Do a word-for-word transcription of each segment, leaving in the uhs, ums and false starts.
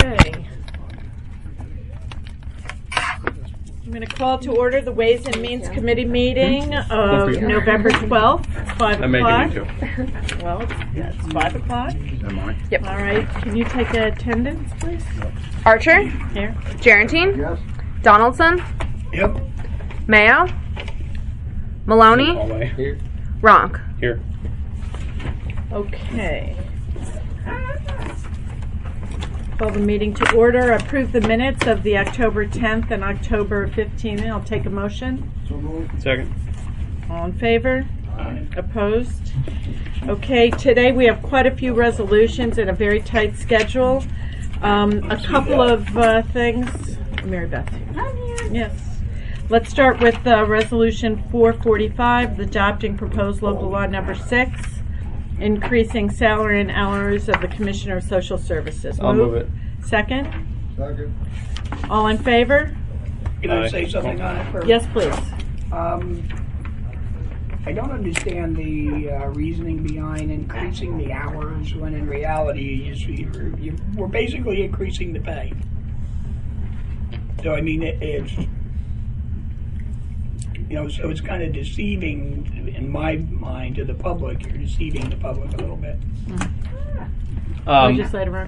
Okay. I'm going to call to order the Ways and Means Committee meeting of November twelfth, five o'clock. I'm making it too. Well, yeah, it's five o'clock. Am I? Yep. All right. Can you take attendance, please? Archer? Here. Jarentine? Yes. Donaldson? Yep. Mayo? Maloney? Hallway. Here. Ronk? Here. Okay. Call the meeting to order. Approve the minutes of the October tenth and October fifteenth. I'll take a motion. Second. All in favor? Aye. Opposed? Okay, today we have quite a few resolutions and a very tight schedule. Um, a couple of uh, things. Mary Beth. I'm here. Yes. Let's start with uh, Resolution four forty-five, adopting proposed local law number six, increasing salary and hours of the Commissioner of Social Services. I'll move it. Second? Second. All in favor? Can I Aye. say something on it first? Yes, please. Um, I don't understand the uh, reasoning behind increasing the hours when in reality you just, you're, you're, we're basically increasing the pay. So I mean, it, it's you know, so it's kind of deceiving in my mind to the public. You're deceiving the public a little bit. Um, Legislator.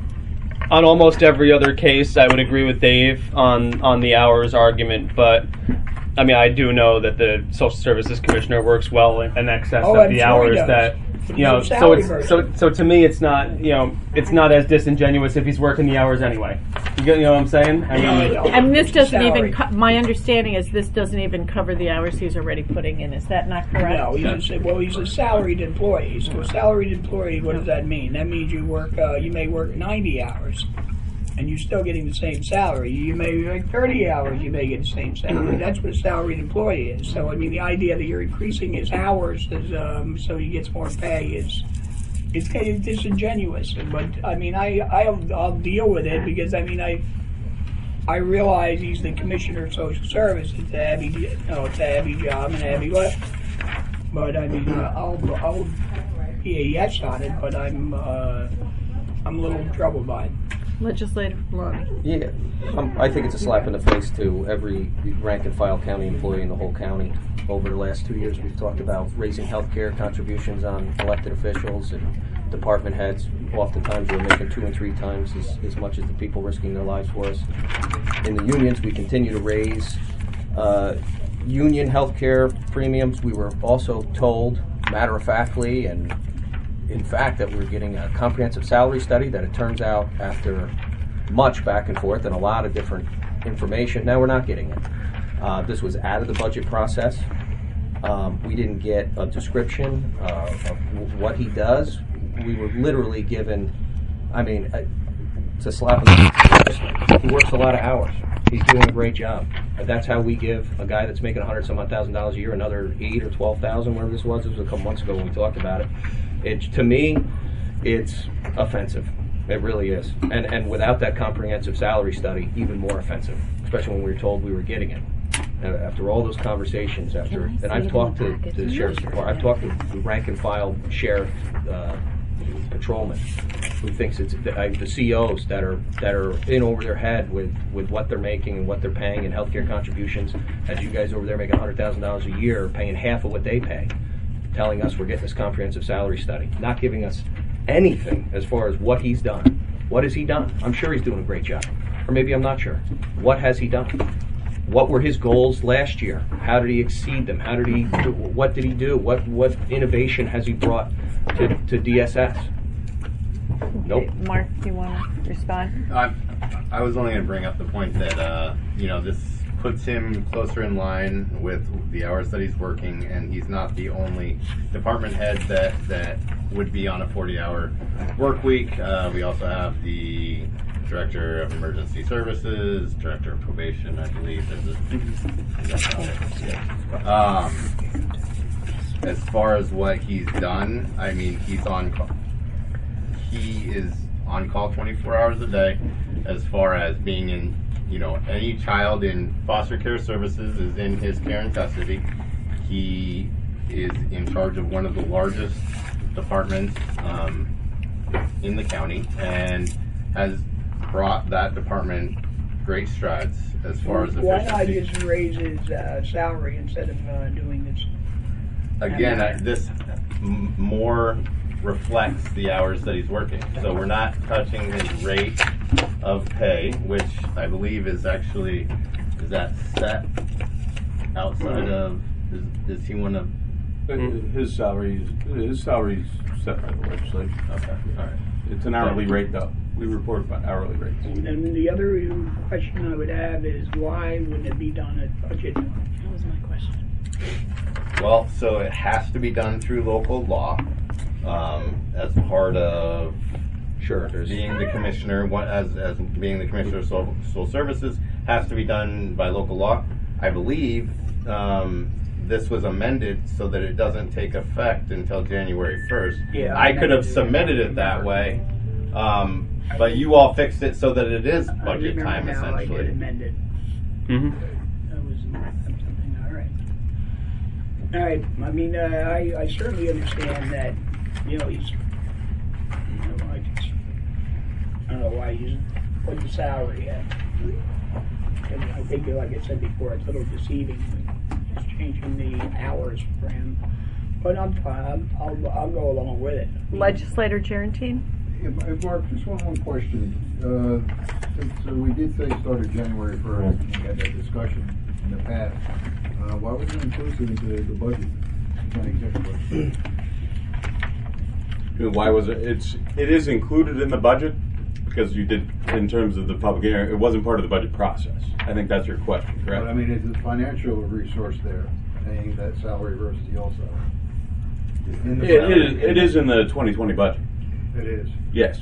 on almost every other case, I would agree with Dave on, on the hours argument, but I mean, I do know that the Social Services Commissioner works well in, in excess Oh, of I'm the sure hours he does. that, But you know, he's a so salary it's, person. so, so to me, it's not, you know, it's not as disingenuous if he's working the hours anyway. You, get, you know what I'm saying? I mean, Yeah. And this doesn't Salary. even, co- my understanding is this doesn't even cover the hours he's already putting in. Is that not correct? No, he's a, well, he's a salaried employee. So a salaried employee, what does that mean? That means you work, uh, you may work ninety hours, and you're still getting the same salary. You may work thirty hours, you may get the same salary. That's what a salaried employee is. So I mean, the idea that you're increasing his hours is, um, so he gets more pay is, it's kind of disingenuous. But I mean, I I'll, I'll deal with it because I mean I. I realize he's the Commissioner of Social Service. It's a heavy, you know, it's a heavy job and a heavy lift. But I mean, uh, I'll, I'll be a yes on it. But I'm, uh, I'm a little troubled by it. Legislator Maloney. Yeah, um, I think it's a slap in the face to every rank and file county employee in the whole county. Over the last two years, we've talked about raising health care contributions on elected officials and department heads. Oftentimes, we're making two and three times as, as much as the people risking their lives for us. In the unions, we continue to raise uh, union health care premiums. We were also told, matter-of-factly, and in fact, that we're getting a comprehensive salary study that it turns out after much back and forth and a lot of different information, now we're not getting it. Uh, this was out of the budget process. Um, we didn't get a description uh, of w- what he does. We were literally given, I mean, uh, it's a slap in the face. He works a lot of hours. He's doing a great job. And that's how we give a guy that's making one hundred some odd thousand dollars a year another eight or twelve thousand, whatever this was. It was a couple months ago when we talked about it. It to me, it's offensive. It really is. And and without that comprehensive salary study, even more offensive. Especially when we were told we were getting it. Uh, after all those conversations, after and I've talked to, to the sheriff's department, I've talked to the rank and file sheriff uh, patrolman who thinks it's the, uh, the C Os that are that are in over their head with, with what they're making and what they're paying in healthcare contributions. As you guys over there making one hundred thousand dollars a year, are paying half of what they pay, telling us we're getting this comprehensive salary study, not giving us anything as far as what he's done. What has he done? I'm sure he's doing a great job, or maybe I'm not sure. What has he done? What were his goals last year? How did he exceed them? How did he? Do, what did he do? What what innovation has he brought to, to D S S? Nope. Mark, do you want to respond? I, I was only going to bring up the point that uh, you know this puts him closer in line with the hours that he's working, and he's not the only department head that that would be on a forty-hour work week. Uh, we also have the Director of Emergency Services, Director of Probation, I believe. There's a, um, as far as what he's done, I mean, he's on call. He is on call twenty-four hours a day. As far as being in, you know, any child in foster care services is in his care and custody. He is in charge of one of the largest departments um, in the county and has brought that department great strides as far as Why not efficiency. just raise his uh, salary instead of uh, doing this? Again, I, this m- more reflects the hours that he's working. So we're not touching his rate of pay, which I believe is actually, is that set outside of, is, is he one of, His salary is, his salary is set by the legislature. okay, all right. It's an hourly rate though. We report about hourly rates. And the other question I would have is why wouldn't it be done at budget? That was my question. Well, so it has to be done through local law, um, as part of Sure, there's being the commissioner, what, as, as being the commissioner of social, social services, has to be done by local law. I believe, um, this was amended so that it doesn't take effect until January first. Yeah, I I could have remember. submitted it that way, um, but you all fixed it so that it is I budget remember time now I did essentially. amend it. Mm-hmm. That was something, all right. All right, I mean, uh, I, I certainly understand that, you know, he's, you know, like, it's, I don't know why he's, what's the salary at? And I think, like I said before, it's a little deceiving, just changing the hours for him. But I'm fine, I'll, I'll go along with it. Legislator Gerantine? Yeah, Ma- Mark, just one, one question. Uh, since uh, we did say it started January first, and we had that discussion in the past, uh, why was it inclusive into the budget? The county executive budget? Why was it? It's it is included in the budget because you did in terms of the public hearing. It wasn't part of the budget process. I think that's your question, correct? But I mean, is the financial resource there, paying that salary versus the all salary? In the It budget? is. It is in the twenty twenty budget. It is. Yes.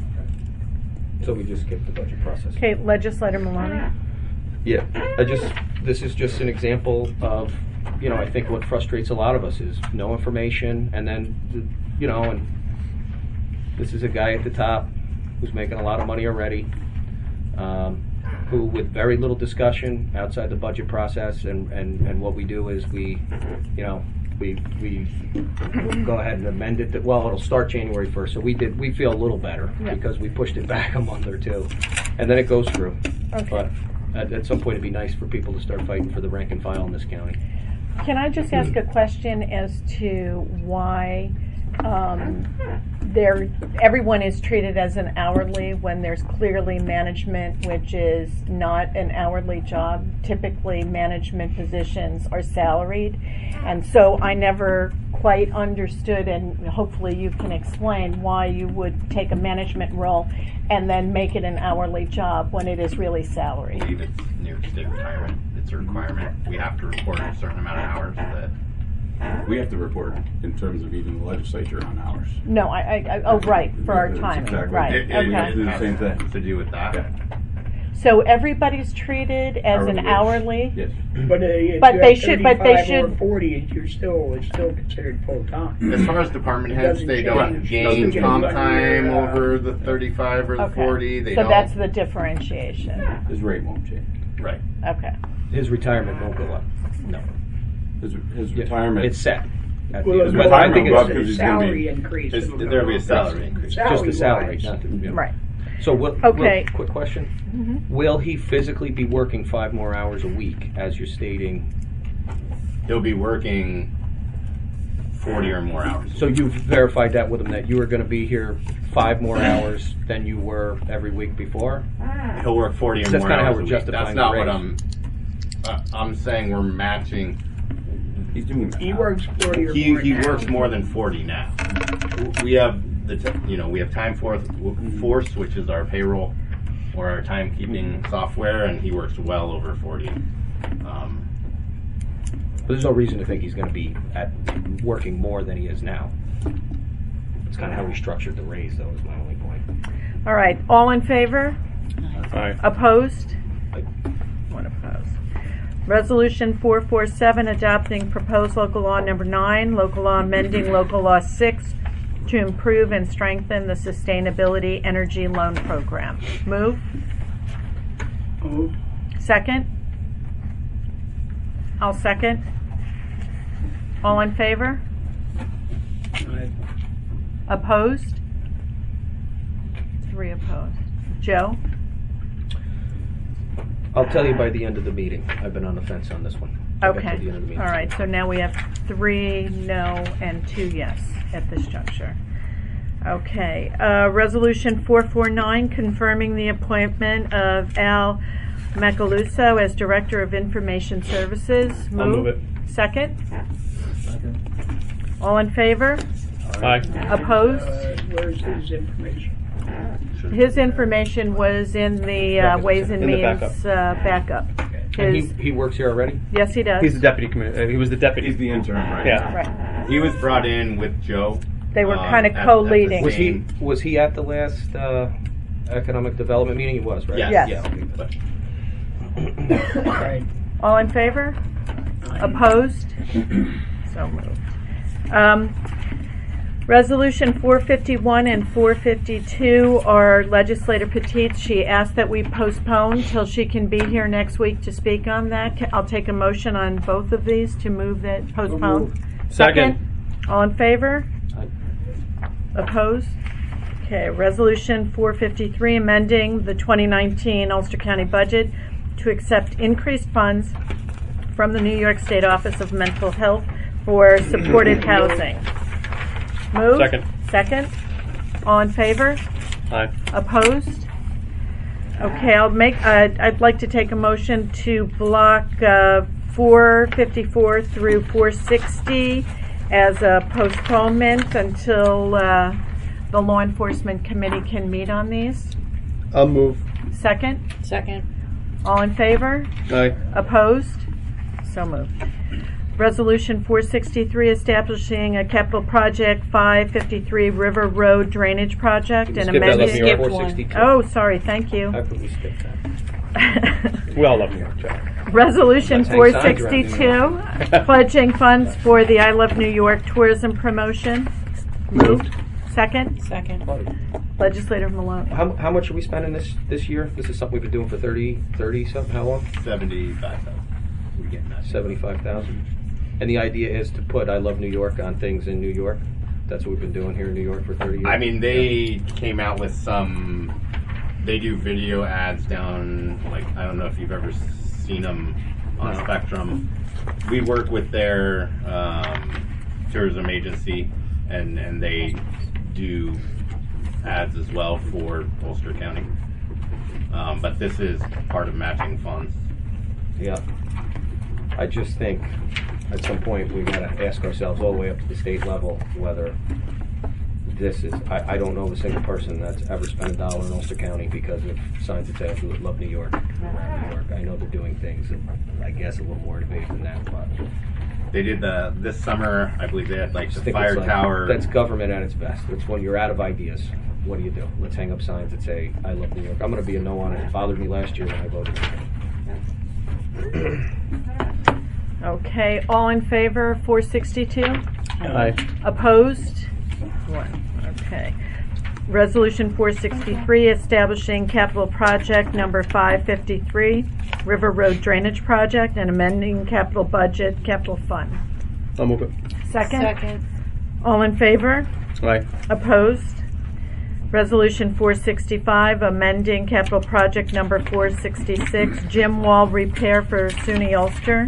so we just skipped the budget process. Okay, Legislator Maloney? Yeah, I just, this is just an example of, you know, I think what frustrates a lot of us is no information, and then, you know, and this is a guy at the top who's making a lot of money already, um, who with very little discussion outside the budget process, and, and, and what we do is we, you know, we, we go ahead and amend it, that, well, it'll start January first, so we did, we feel a little better, Yeah. because we pushed it back a month or two, and then it goes through. Okay. But at, at some point, it'd be nice for people to start fighting for the rank and file in this county. Can I just ask a question as to why um, there, everyone is treated as an hourly when there's clearly management, which is not an hourly job? Typically, management positions are salaried. And so I never quite understood, and hopefully you can explain, why you would take a management role and then make it an hourly job when it is really I salaried. believe it's near state retirement. It's a requirement. We have to report a certain amount of hours that We have to report in terms of even the legislature on hours. No, I, I, I oh, right, for our That's timing, exactly- right, It- it- okay. do the has same thing. To do with that. Yeah. So everybody's treated as an Hourly. hourly? Yes. But, uh, if But you they have should- but they thirty-five should- or forty, you're still, it's still considered full-time. As far as department It heads, doesn't they don't change. gain Doesn't comp change. time Yeah. over the thirty-five or the Okay. forty. They So don't. that's the differentiation, His rate won't change. right. okay. His retirement won't go up. No. His, his Yeah, retirement. It's set. At the- Well, His no, retirement I think will go up it's because a he's gonna be- salary increase. It's- It'll go there'll be a up. salary increase. Just the salary. Salary-wise. Not the, yeah. Right. So, will, Okay. will- quick question. Mm-hmm. Will he physically be working five more hours a week, as you're stating? He'll be working forty or more hours. So you've verified that with him, that you were going to be here five more hours than you were every week before? He'll work forty or That's more kinda how hours we're a week. justifying That's the not what raise. I'm. Uh, I'm saying we're matching. He's doing that. He now. works forty or He more he now. works more than forty now. We have the t- you know we have Time Force, Force, which is our payroll or our timekeeping software, and he works well over forty. Um, But there's no reason to think he's going to be at working more than he is now. That's kind of how we structured the raise, though, is my only point. All right, all in favor? Aye. Opposed? One opposed. Resolution four forty-seven, adopting proposed local law number nine, local law amending local law six to improve and strengthen the sustainability energy loan program. Move. Move. Second? I'll second. All in favor? Aye. Opposed? Three opposed. Joe? I'll tell you by the end of the meeting. I've been on the fence on this one. I'll get to Okay. the end of the meeting. All right, so now we have three no and two yes at this juncture. Okay, uh, Resolution four forty-nine, confirming the appointment of Al Macaluso as Director of Information Services. I'll move it. Second? All in favor? Aye. Opposed? Uh, where's his information? His information was in the uh, Ways and In the Means uh, backup. And he, His, he works here already? yes, he does. He's the deputy commissioner. He was the deputy. He's the intern, right? Yeah. Right. He was brought in with Joe. They were um, kind of at- at the co-leading. Was he same- was he at the last uh, economic development meeting? He was, right? Yes. Yes. Yeah. okay, good. But Right. All in favor? Opposed? So moved. Um, Resolution four fifty-one and four fifty-two are legislator petites. She asked that we postpone till she can be here next week to speak on that. Ca- I'll take a motion on both of these to move that, postpone. Second. All in favor? Aye. Opposed? Okay, Resolution four fifty-three, amending the twenty nineteen Ulster County budget to accept increased funds from the New York State Office of Mental Health for supported housing. Move? Second. Second? All in favor? Aye. Opposed? Okay, I'll make, uh, I'd like to take a motion to block uh, four fifty-four through four sixty as a postponement until uh, the Law Enforcement Committee can meet on these. I'll move. Second? Second. All in favor? Aye. Opposed? So moved. Resolution four sixty-three, establishing a capital project five fifty-three River Road Drainage Project Did we and skip that amending. up here? Skipped four sixty-two. Oh, sorry, thank you. How could we skip that? We all love New York, Joe. Resolution Let's hang four signs around New sixty-two, pledging funds for the I Love New York tourism promotion. Moved. Second, Second. Legislator Malone. How, how much are we spending this this year? This is something we've been doing for thirty, thirty something. How long? seventy-five thousand. We're getting that. Seventy-five thousand. And the idea is to put I Love New York on things in New York. That's what we've been doing here in New York for thirty years. I mean, they came out with some. They do video ads down, like, I don't know if you've ever seen them on No. Spectrum. We work with their um, tourism agency, and, and they do ads as well for Ulster County. Um, but this is part of matching funds. Yeah. I just think at some point we got to ask ourselves all the way up to the state level whether this is. I, I don't know of a single person that's ever spent a dollar in Ulster County because of signs that say I love New York. Around New York. I know they're doing things, I guess, a little more innovative than that. But They did the this summer. I believe they had like I the think fire it's like- tower. That's government at its best. It's when you're out of ideas. What do you do? Let's hang up signs that say I love New York. I'm going to be a no on it. It bothered me last year when I voted. Okay, all in favor, four sixty-two? Aye. Opposed? One. Okay. Resolution four sixty-three, establishing capital project number five fifty-three, River Road Drainage Project, and amending capital budget, capital fund. I'll move it. Second? Second. All in favor? Aye. Opposed? Resolution four sixty-five, amending capital project number four sixty-six, gym wall repair for SUNY Ulster.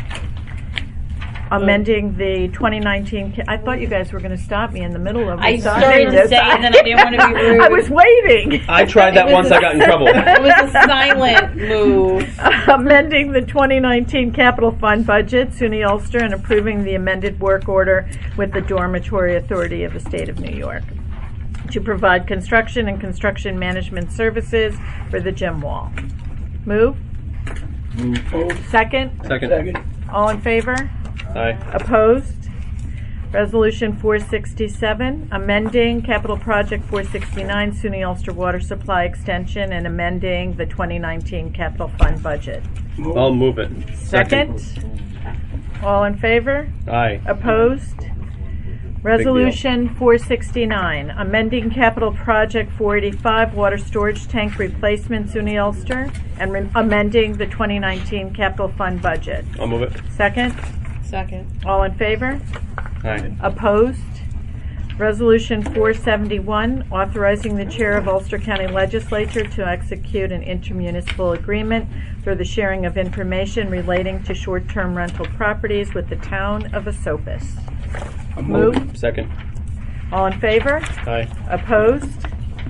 Amending the twenty nineteen, ca- I thought you guys were going to stop me in the middle of I it. started to say it, and then I didn't want to be rude. I was waiting. I tried that It was once. a- I got in trouble. It was a silent move. Amending the twenty nineteen capital fund budget, SUNY Ulster, and approving the amended work order with the Dormitory Authority of the State of New York to provide construction and construction management services for the gym wall. Move? Second? Second. Second. All in favor? Aye. Opposed? Resolution four sixty-seven, amending capital project four sixty-nine, SUNY Ulster Water Supply Extension, and amending the twenty nineteen capital fund budget. I'll move it. Second? All in favor? Aye. Opposed? Resolution four sixty-nine, amending capital project four eighty-five, water storage tank replacement, SUNY Ulster, and re- amending the twenty nineteen capital fund budget. I'll move it. Second? Second. All in favor? Aye. Opposed? Resolution four seventy-one, authorizing the chair of Ulster County Legislature to execute an intermunicipal agreement for the sharing of information relating to short-term rental properties with the town of Esopus. Move. Second. All in favor? Aye. Opposed?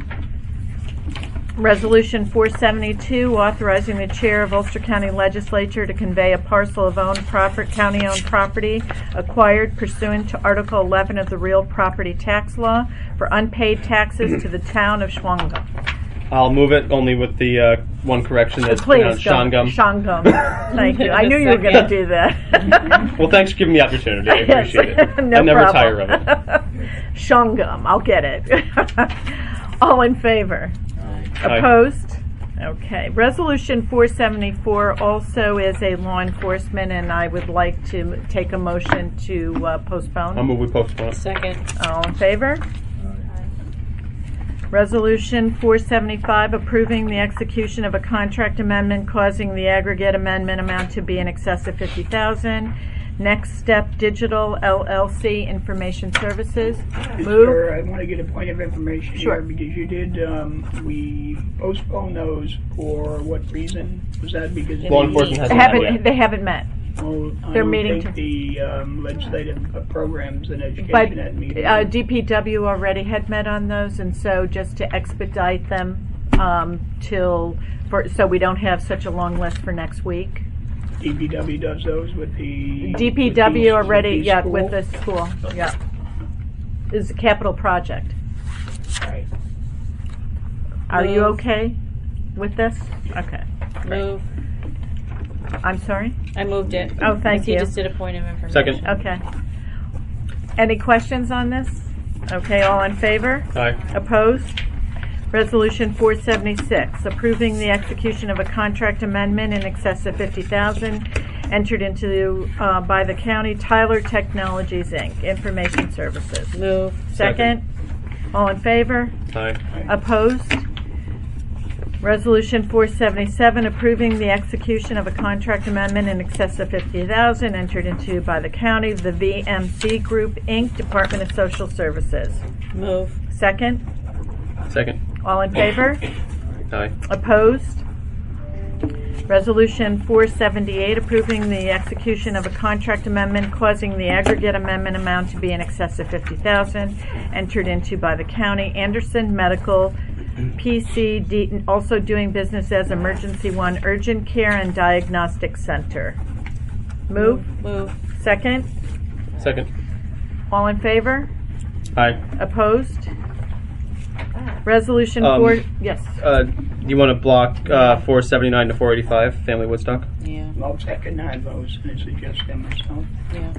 Resolution four seventy-two, authorizing the chair of Ulster County Legislature to convey a parcel of owned proper, county-owned property acquired pursuant to Article eleven of the Real Property Tax Law for unpaid taxes to the town of Schwangum. I'll move it only with the uh, one correction that's Please, pronounced Shangum. Shangum. Thank you. I knew you were going to do that. Well, thanks for giving me the opportunity. I appreciate Yes. it. No I never problem. tire of it. Shangum. I'll get it. All in favor? Aye. Opposed? Okay. Resolution four seventy-four also is a law enforcement, and I would like to take a motion to uh, postpone. I'll move we postpone. Second. All in favor? Resolution four seventy-five, approving the execution of a contract amendment causing the aggregate amendment amount to be in excess of fifty thousand dollars. Next Step Digital L L C Information Services. Move. Sir, I want to get a point of information Sure. here because you did, um, we postponed those for what reason? Was that because? Law enforcement They hasn't met haven't, yet. they haven't met. Well, I They're don't meeting think to- the um, legislative uh, programs and education But had meeting. uh, D P W already had met on those, and so just to expedite them um, till, for, so we don't have such a long list for next week. D P W does those with the. D P with W the- already, with the yeah, school? with the school, yeah. Is a capital project. Right. Are you Move. okay with this? Okay. Move. I'm sorry? I moved it. Oh, thank He you. just did a point of information. Second. Okay. Any questions on this? Okay, all in favor? Aye. Opposed? Resolution four seventy-six, approving the execution of a contract amendment in excess of fifty thousand dollars entered into uh, by the county Tyler Technologies, Incorporated, Information Services. Move. Second. All in favor? Aye. Opposed? Resolution four seventy-seven, approving the execution of a contract amendment in excess of fifty thousand dollars entered into by the county, the V M C Group, Incorporated, Department of Social Services. Move. Second. Second. All in favor? Aye. Opposed? Resolution four seventy-eight, approving the execution of a contract amendment causing the aggregate amendment amount to be in excess of fifty thousand dollars entered into by the county. Anderson Medical, P C D, also doing business as Emergency One Urgent Care and Diagnostic Center. Move. Move. Second. Second. All in favor? Aye. Opposed? Resolution Um, four, yes. Uh, you want to block uh, four seventy-nine to four eighty-five, Family Woodstock? Yeah. Well, second, nine votes, and I suggest them myself. Yeah.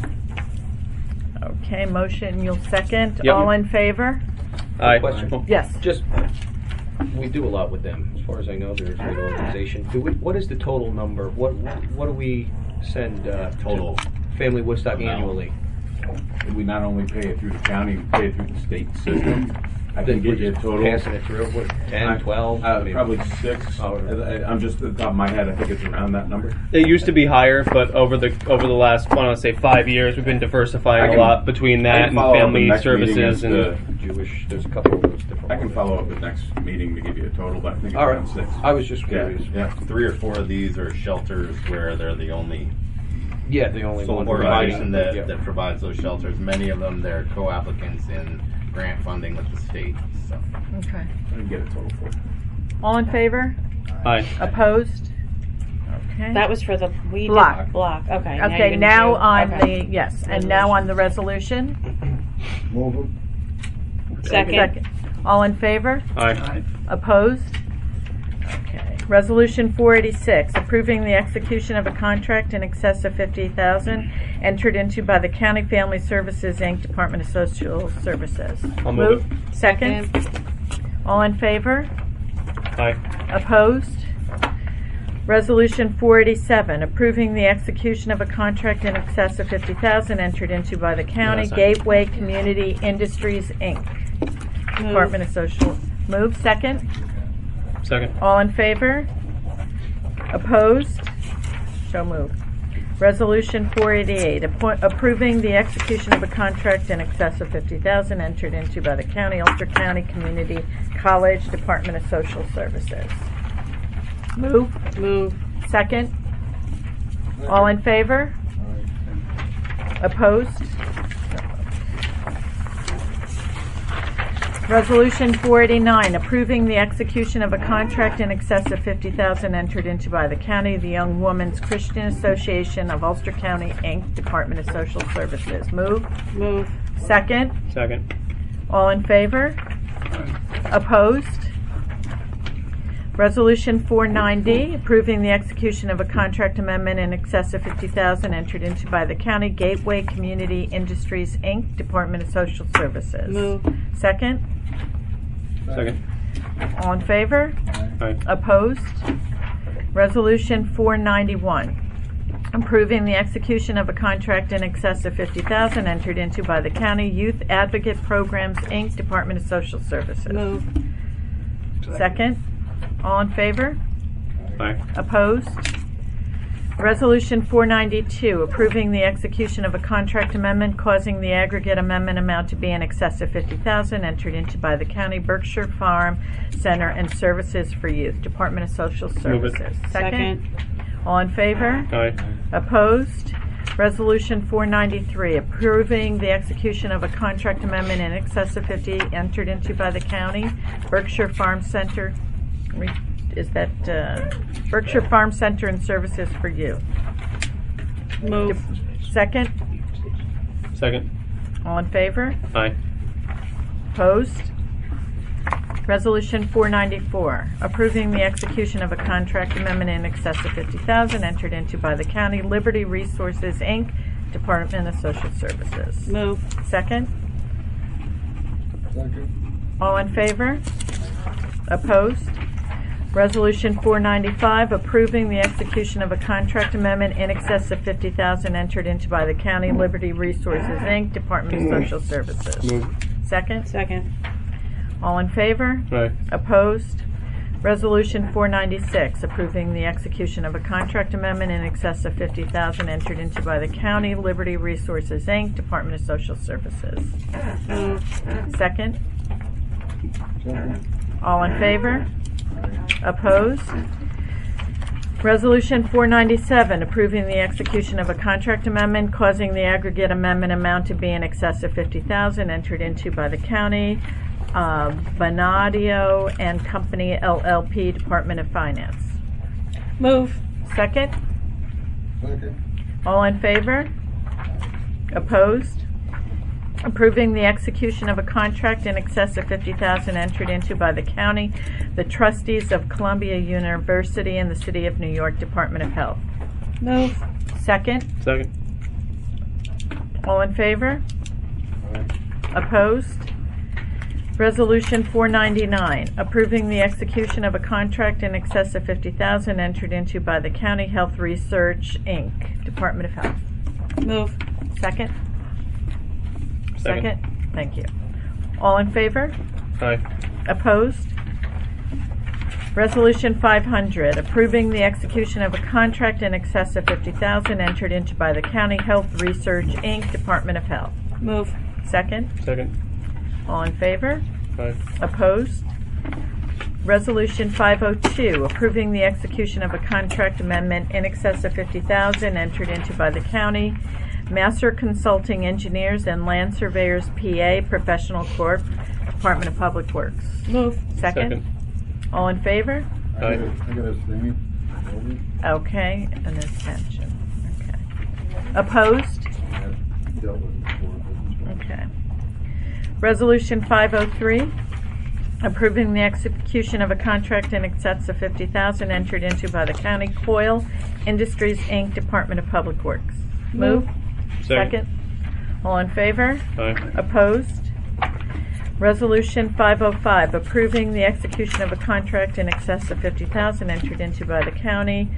Okay, motion, you'll second. Yep. All in favor? Aye. Question. Oh, Yes. Just, we do a lot with them. As far as I know, they're a great organization. Do we, what is the total number? What what do we send uh, Total to Family Woodstock amount. annually? We not only pay it through the county, we pay it through the state system. I can Then get we're you a just total. Passing it through, what, ten, I- twelve? Uh, maybe? probably six. Oh, I, I'm just at the top of my head. I think it's around that number. It used to be higher, but over the over the last, I want to say five years, we've been diversifying I can- a lot between I that can and follow up family with next meeting services as and. to- Jewish, there's a couple of those different I can ones. follow up with next meeting to give you a total, but I think it's All right. around six. I was just Yeah, curious. yeah. Three or four of these are shelters where they're the only Yeah, the only one organization that, yeah. that provides those shelters. Many of them, they're co-applicants in grant funding with the state. So. Okay. I can get a total for you. All in favor? Aye. Opposed? Okay. That was for the we did- Block. block. Okay. now you're Okay, gonna now do- on okay. the, yes, and now on the resolution. Move it. Second. All in favor? Aye. Opposed? Okay. Resolution four eighty-six, approving the execution of a contract in excess of fifty thousand dollars entered into by the County Family Services, Incorporated, Department of Social Services. I'll move Second. All in favor? Aye. Opposed? Resolution four eighty-seven, approving the execution of a contract in excess of fifty thousand dollars entered into by the county, Yes, I- Gateway Community Industries, Incorporated, Department of Social. Move. Second. Second. All in favor? Opposed? So moved. Resolution four eighty-eight, appoint, approving the execution of a contract in excess of fifty thousand dollars entered into by the county, Ulster County Community College Department of Social Services. Move. Move. Second. All in favor? Opposed? Resolution four eighty-nine, approving the execution of a contract in excess of fifty thousand dollars entered into by the county, the Young Women's Christian Association of Ulster County, Incorporated, Department of Social Services. Move. Move. Second. Second. All in favor? Opposed? Resolution four ninety, approving the execution of a contract amendment in excess of fifty thousand dollars entered into by the county, Gateway Community Industries, Incorporated, Department of Social Services. Move. Second. Second. All in favor? Aye. Opposed? Resolution four ninety-one, approving the execution of a contract in excess of fifty thousand dollars entered into by the county, Youth Advocate Programs, Incorporated, Department of Social Services. Move. Second. All in favor? Aye. Opposed? Resolution four ninety-two, approving the execution of a contract amendment causing the aggregate amendment amount to be in excess of fifty thousand dollars entered into by the county, Berkshire Farm Center and Services for Youth, Department of Social Move it. Services. Second. All in favor? Aye. Opposed? Resolution four ninety-three, approving the execution of a contract amendment in excess of fifty entered into by the county, Berkshire Farm Center. Re- Is that uh, Berkshire Farm Center and Services for Youth? Move. Second. Second. All in favor? Aye. Opposed? Resolution four ninety-four, approving the execution of a contract amendment in excess of fifty thousand dollars entered into by the county, Liberty Resources, Incorporated, Department of Social Services. Move. Second. Second. All in favor? Opposed? Resolution four ninety-five, approving the execution of a contract amendment in excess of fifty thousand dollars entered into by the county, Liberty Resources, Incorporated, Department of Social Services. Move. Second. Second. All in favor? Aye. Opposed? Resolution four ninety-six, approving the execution of a contract amendment in excess of fifty thousand dollars entered into by the county, Liberty Resources, Incorporated, Department of Social Services. Move. Second. Second. All in favor? Opposed? Resolution four ninety-seven, approving the execution of a contract amendment causing the aggregate amendment amount to be in excess of fifty thousand dollars entered into by the county, uh, Bonadio and Company L L P, Department of Finance. Move. Second. Second. All in favor? Opposed? Approving the execution of a contract in excess of fifty thousand dollars entered into by the county, the trustees of Columbia University and the City of New York, Department of Health. Move. Second. Second. All in favor? Opposed? Resolution four ninety-nine, approving the execution of a contract in excess of fifty thousand dollars entered into by the County Health Research, Incorporated, Department of Health. Move. Second? Second. Thank you. All in favor? Aye. Opposed? Resolution five hundred, approving the execution of a contract in excess of fifty thousand dollars entered into by the County Health Research, Incorporated, Department of Health. Move. Second? Second. All in favor? Aye. Opposed? Resolution five oh two, approving the execution of a contract amendment in excess of fifty thousand dollars entered into by the county, Master Consulting Engineers and Land Surveyors P A, Professional Corp., Department of Public Works. Move. Second? Second. All in favor? I Aye. gotta- I got to abstain. Okay, an abstention. Okay. Opposed? I've dealt with it before. but- Okay. Resolution five oh three, approving the execution of a contract in excess of fifty thousand dollars entered into by the county, Coil Industries, Incorporated, Department of Public Works. Move. Second. All in favor? Aye. Opposed? Resolution five oh five, approving the execution of a contract in excess of fifty thousand dollars entered into by the county,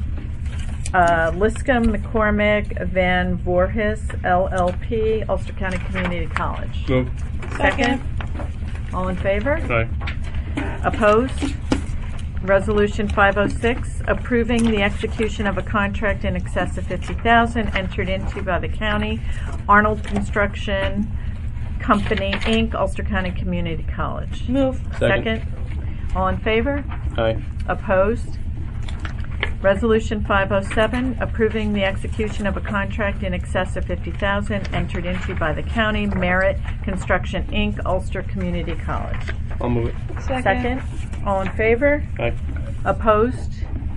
uh, Liscum McCormick Van Voorhis, L L P, Ulster County Community College. Move. Second. All in favor? Aye. Opposed? Resolution five oh six, approving the execution of a contract in excess of fifty thousand dollars entered into by the county, Arnold Construction Company, Incorporated, Ulster County Community College. Move. Second. All in favor? Aye. Opposed? Resolution five oh seven, approving the execution of a contract in excess of fifty thousand dollars entered into by the county, Merit Construction, Incorporated, Ulster Community College. I'll move it. Second. Second. All in favor? Aye. Opposed?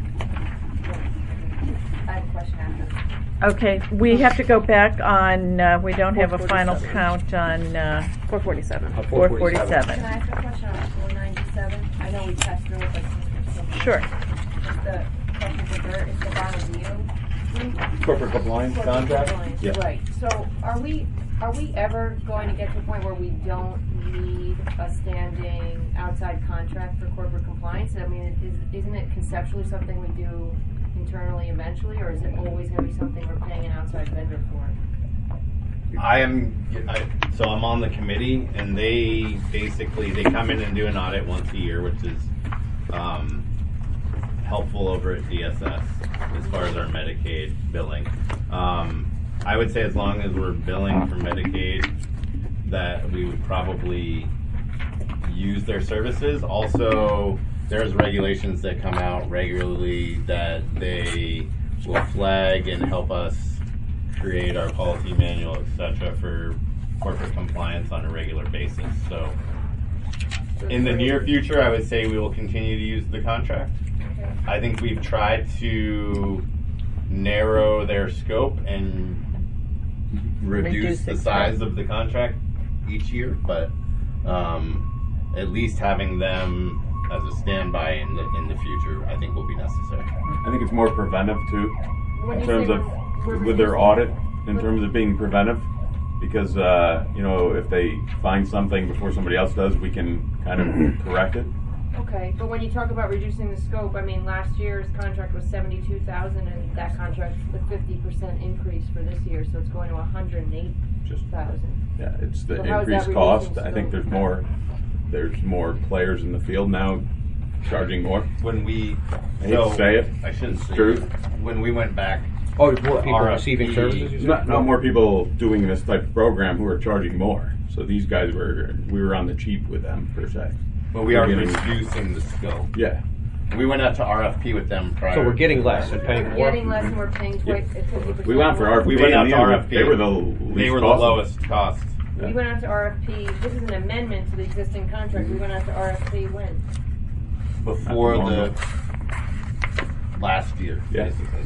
I have a question after. Okay, we have to go back on, uh, we don't have a final count on uh, four forty-seven. four Can forty-seven. I ask a question on four ninety-seven? I know we passed through it, but since Sure. Just the question for Bert, is the Bonneville Corporate compliance corporate contract? compliance? Yeah. Right, so are we, are we ever going to get to a point where we don't need a standing outside contract for corporate compliance? I mean, is, isn't it conceptually something we do internally eventually, or is it always going to be something we're paying an outside vendor for? I am, I, so I'm on the committee, and they basically, they come in and do an audit once a year, which is um, helpful over at D S S as far as our Medicaid billing. Um, I would say as long as we're billing for Medicaid, that we would probably use their services. Also, there's regulations that come out regularly that they will flag and help us create our policy manual, et cetera, for corporate compliance on a regular basis. So in the near future, I would say we will continue to use the contract. I think we've tried to narrow their scope and reduce Reduce the the size of the contract each year, but um, at least having them as a standby in the in the future, I think will be necessary. I think it's more preventive too, When in you terms say of we're- we're with their reducing- audit, in terms of being preventive, because uh, you know if they find something before somebody else does, we can kind of correct it. Okay, but when you talk about reducing the scope, I mean, last year's contract was seventy-two thousand, and that contract, the fifty percent increase for this year, so it's going to one hundred and eight Just thousand. yeah, it's the So how is that increased cost. reducing I think scope? there's more. There's more players in the field now, charging more. When we, I hate to say it. I shouldn't say True. it. When we went back, Oh, more people R F P. receiving services? you said? Not, not more people doing this type of program who are charging more. So these guys were we were on the cheap with them per se. but we are We're getting- reducing the scope. Yeah. We went out to R F P with them prior. So we're getting less and paying more? Getting less and we're paying twice, at fifty percent. We went for R F P. We went out and to they were- R F P. They were the least They were the costly. lowest cost. We went out to R F P, this is an amendment to the existing contract, we went out to R F P when? Before Not the normal. last year, Yeah. basically.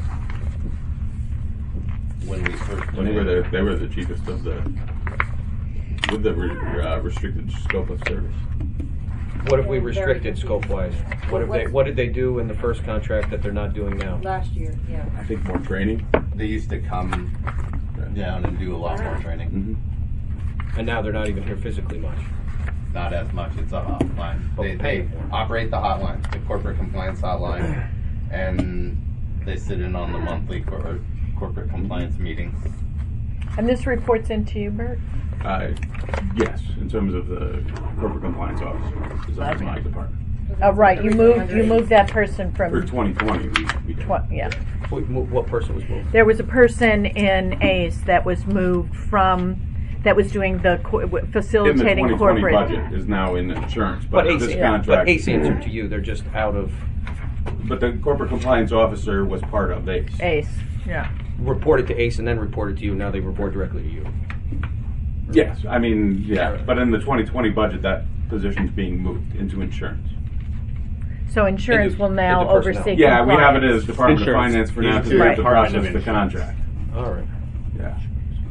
When we first put When they in. were the they were the cheapest of the with the re, uh, restricted scope of service. What have we Very restricted confused. scope-wise? What have they, what did they do in the first contract that they're not doing now? Last year, yeah. I think more training. They used to come down and do a lot more training. Mm-hmm. And now they're not even here physically much. Not as much. It's a hotline. But They, we they pay for it. operate the hotline, the corporate compliance hotline, and they sit in on the monthly cor- corporate compliance meetings. And this reports into you, Bert? Uh, yes, in terms of the corporate compliance officer, is under my department. Oh, right, you moved, you moved that person For from, twenty twenty, we, we did. tw- yeah. What, what person was moved? There was a person in ACE that was moved from, that was doing the, co- w- In the facilitating twenty twenty corporate. budget is now in insurance, but, But ACE, this yeah, contract. but ACE answered to you, they're just out of, But the corporate compliance officer was part of ACE. ACE, yeah. reported to ACE and then reported to you, now they report directly to you. Yes, I mean, yeah, but in the twenty twenty budget, that position's being moved into insurance. So insurance Into- will now into personnel. oversee Yeah, we have it compliance. as Department Insurance. of Finance for now because we Right. have to Department process of the Insurance. contract. All right. Yeah.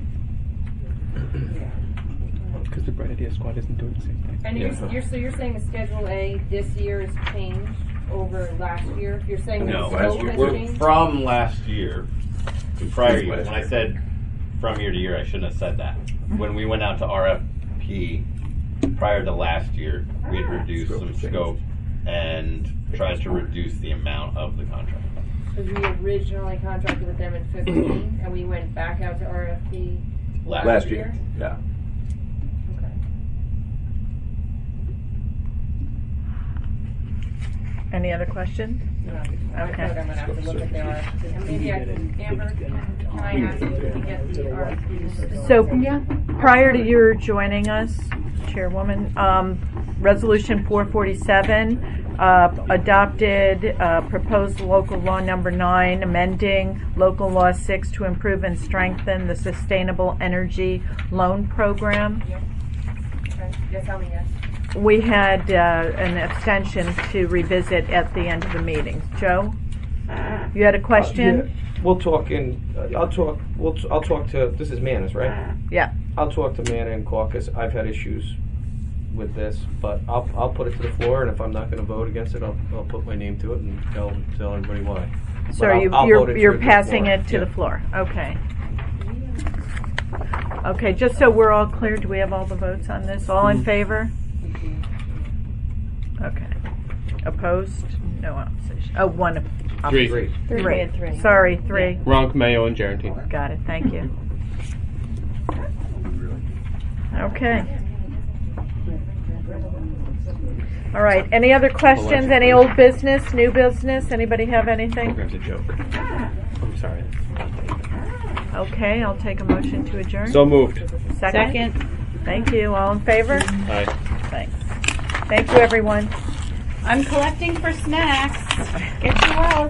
Because the Bright Idea Squad isn't doing the same thing. And you're, Yeah. you're, so you're saying the Schedule A this year is changed over last year? You're saying the No, scope has we're changed? from last year to prior year. Last When I year. said from year to year, I shouldn't have said that. When we went out to R F P prior to last year, we had reduced Scope some changed. scope and tried to reduce the amount of the contract. Because we originally contracted with them in fifteen, and we went back out to R F P Last, Last year. year, yeah. Okay. Any other questions? I Okay. feel like I'm gonna have to look at their, and maybe I can, Amber, can I ask if we can get the our? So, prior to your joining us, Chairwoman, um, Resolution four forty-seven, uh, adopted, uh, proposed local law number nine, amending local law six to improve and strengthen the sustainable energy loan program. Okay, yes, tell me yes. We had, uh, an extension to revisit at the end of the meeting. Joe, you had a question? Uh, yeah. We'll talk in, uh, I'll talk, we'll, t- I'll talk to, this is Manis, right? Yeah. I'll talk to Manna and Caucus. I've had issues with this, but I'll, I'll put it to the floor, and if I'm not gonna vote against it, I'll, I'll put my name to it and tell, tell everybody why. So But are I'll- you, I'll vote you're, it you're to the passing floor. it to Yeah. the floor? Okay. Okay, just so we're all clear, do we have all the votes on this? All in favor? Okay. Opposed? No opposition. Oh, one op- Three. Three. Three. and three. Sorry, three. Ronk, Mayo, and Gerantine. Got it, thank you. Okay. All right, any other questions? Any old business, new business? Anybody have anything? Program's a joke. I'm sorry. Okay, I'll take a motion to adjourn. So moved. Second? Second. Thank you. All in favor? Aye. Thanks. Thank you, everyone. I'm collecting for snacks. Get your wallet.